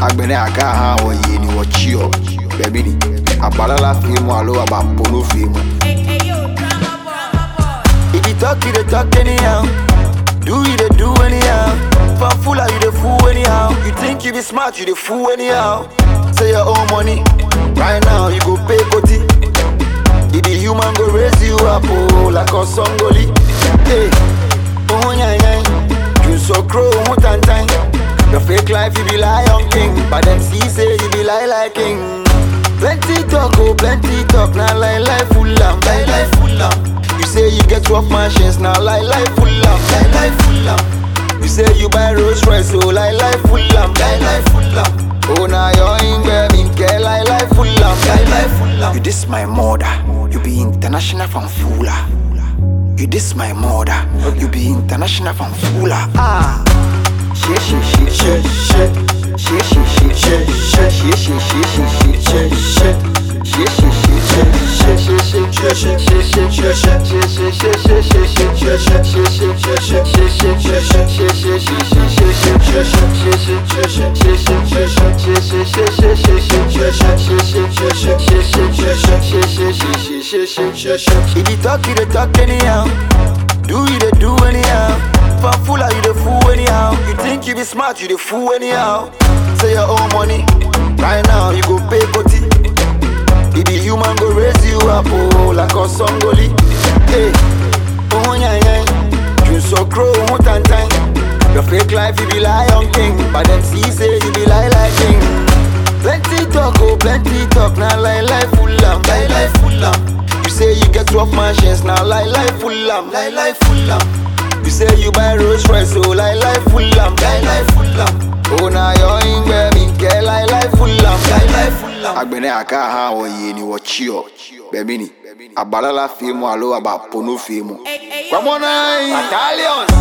Agbene aka ha o ye ni wo chio. Baby ni. Abalala film alo abampono film. If you talk, you dey talk anyhow. Do you dey do anyhow? Fanfula, you dey fool anyhow. You think you be smart, you dey fool anyhow. Say your own money. Right now, you go pay Koti. If the human go raise you up, oh, like a songoli. Hey, oh, yeah, yeah. You so crow, time. Your fake life, you be lion king. But them see say you be like king. Plenty talk, oh, plenty talk. Now lie full am, lie full am. You say you get 12 mansions, now lie full am, lie full am. You say you buy Rolls Royce, oh, lie full am, lie full am. Oh, now you're in baby, girl, lie full am, lie full am. You this my mother, you be international from Fula. You this my mother, you be international from Fula. Ah, if you talk, you dey talk anyhow. Do you dey do anyhow? Fanfula, you dey fool anyhow. You think you be smart, you dey fool anyhow. Say your own money. Right now, you go pay Koti. If the human go raise you up, oh, like a songoli. Hey, oh, yeah, yeah. You so crow, time. Your fake life, you be lion king. But them see say you be like king. Plenty talk, oh, plenty talk. Now lie full am, lie full am. You say you get 12 mansions, now lie full am, lie full am. You say you buy Rolls Royce, oh, lie full am, lie full am. Oh, now you're in baby, girl, lie full am, lie full am. Agbene aka ha o ye ni wo chio. Baby ni. Abalala film alo abampono film. Come on, Italian.